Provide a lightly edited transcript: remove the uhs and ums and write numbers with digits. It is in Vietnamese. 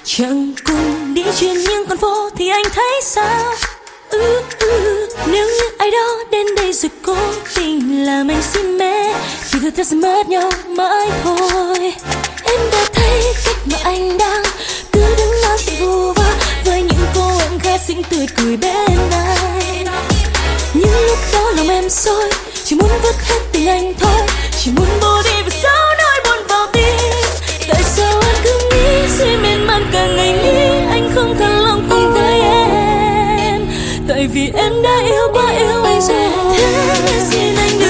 Chẳng cùng đi trên những con phố thì anh thấy sao? Nếu như ai đó đến đây rồi cố tình làm anh si mê thì thôi ta sẽ mất nhau mãi thôi. Em đã thấy cách mà anh đang cứ đứng nói chuyện vu vơ với những cô em khác xinh tươi cười bên anh. Nhưng lúc đó lòng em sôi, chỉ muốn vứt hết tình anh thôi, chỉ muốn bỏ đi và sao nỗi buồn vào tim. Tại sao anh cứ nghĩ suy miên man cả ngày nghĩ anh không thật lòng cùng với em? Tại vì em đã yêu quá yêu anh rồi, thế nên xin anh đừng